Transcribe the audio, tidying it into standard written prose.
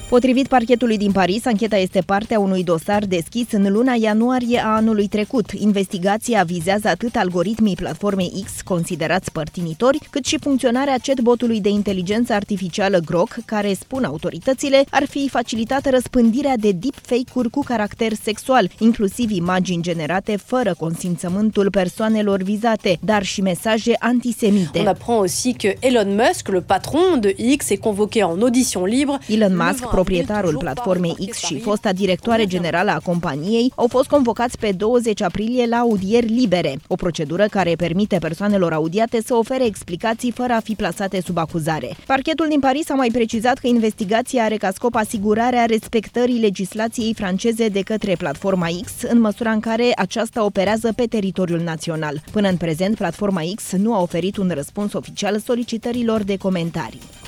Potrivit parchetului din Paris, ancheta este parte a unui dosar deschis în luna ianuarie a anului trecut. Investigația vizează atât algoritmii platformei X, considerați părtinitori, cât și funcționarea chatbotului de inteligență artificială Grok, care, spun autoritățile, ar fi facilitat răspândirea de deepfake-uri cu caracter sexual, inclusiv imagini generate fără consimțământul persoanelor vizate, dar și mesaje antisemite. On apprend aussi que Elon Musk, le patron de X, est convoqué en audition libre. Elon Musk, proprietarul platformei X și fosta directoare generală a companiei, au fost convocați pe 20 aprilie la audieri libere, o procedură care permite persoanelor audiate să ofere explicații fără a fi plasate sub acuzare. Parchetul din Paris a mai precizat că investigația are ca scop asigurarea respectării legislației franceze de către platforma X, în măsura în care aceasta operează pe teritoriul național. Până în prezent, platforma X nu a oferit un răspuns oficial solicitărilor de comentarii.